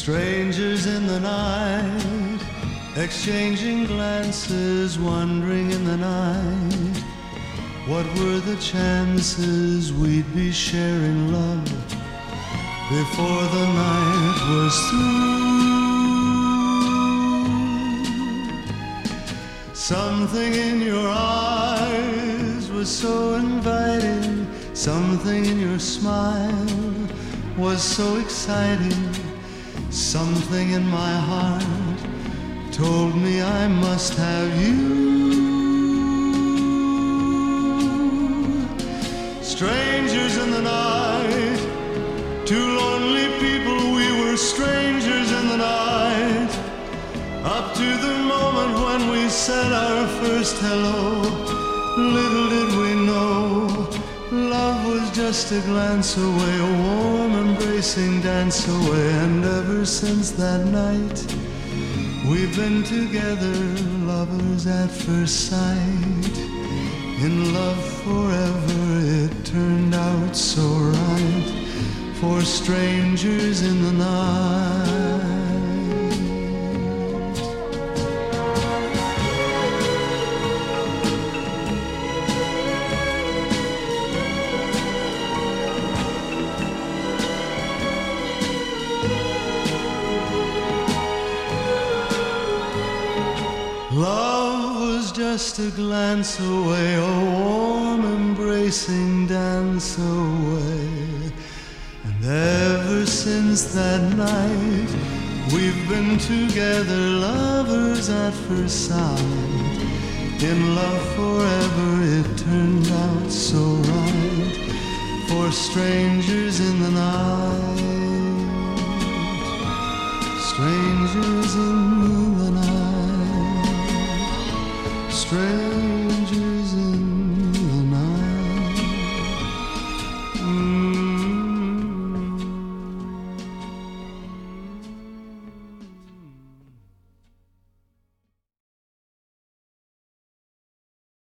Strangers in the night, exchanging glances, wandering in the night. What were the chances we'd be sharing love before the night was through? Something in your eyes was so inviting, something in your smile was so exciting. Something in my heart told me I must have you. Strangers in the night, two lonely people, we were strangers in the night. Up to the moment when we said our first hello, little did we know love was just a glance away, a warm embracing dance away. And ever since that night, we've been together, lovers at first sight. In love forever, it turned out so right, for strangers in the night. Love was just a glance away, a warm embracing dance away. And ever since that night, we've been together, lovers at first sight. In love forever, it turned out so right, for strangers in the night. Strangers in the night. Strangers in